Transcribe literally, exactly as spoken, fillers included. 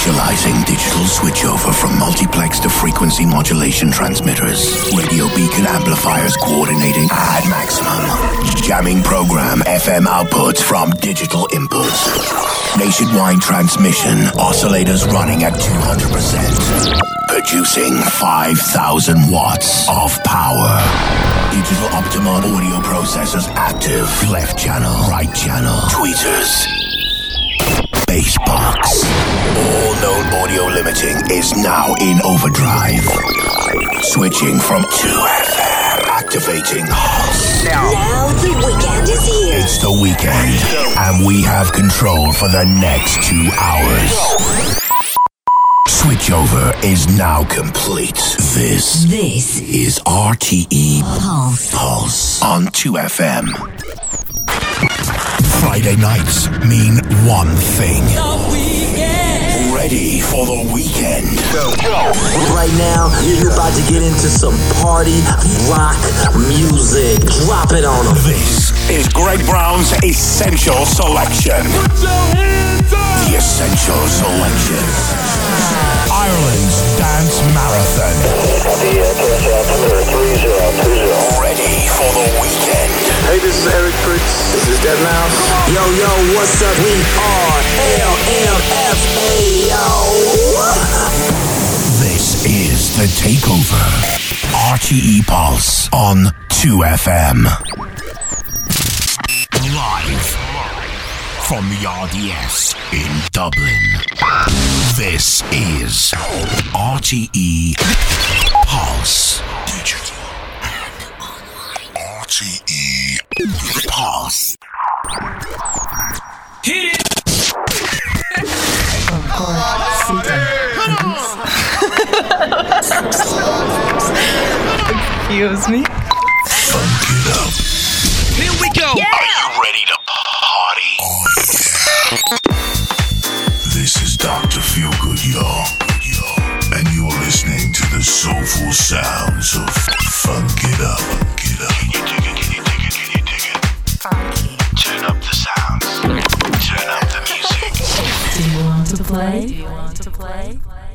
Initializing digital switchover from multiplex to frequency modulation transmitters. Radio beacon amplifiers coordinating at maximum. Jamming program F M outputs from digital inputs. Nationwide transmission. Oscillators running at two hundred percent. Producing five thousand watts of power. Digital optimum audio processors active. Left channel, right channel. Tweeters. Bass box. All known audio limiting is now in overdrive. Switching from two F M. Activating Pulse. Now. now the weekend is here. It's the weekend, and we have control for the next two hours. Switchover is now complete. This, this is R T E Pulse. Pulse on two F M. Friday nights mean one thing. Ready for the weekend. Go, go. Right now, you're about to get into some party rock music. Drop it on them. This is Greg Brown's Essential Selection. Put your hands up. The Essential Selection. Ireland's Dance Marathon. Ready for the weekend. Hey, this is Eric Pritz. This is Dead Mouse. Yo, yo, what's up? We are L M F A O. This is The Takeover. R T E Pulse on two F M. Live from the R D S in Dublin. This is R T E Pulse. Digital and online. R T E Pulse. Hit it. Excuse me. Funk it up. Here we go. Yeah. Are you ready to party? Oh yeah. This is Doctor Feelgood, y'all. And you're listening to the soulful sounds of Funk It Up. Funk It Up. Can you dig it? Can you dig it? Can you dig it? Funky. Turn up the sounds. Turn up the music. Do you want to play? Do you want to play?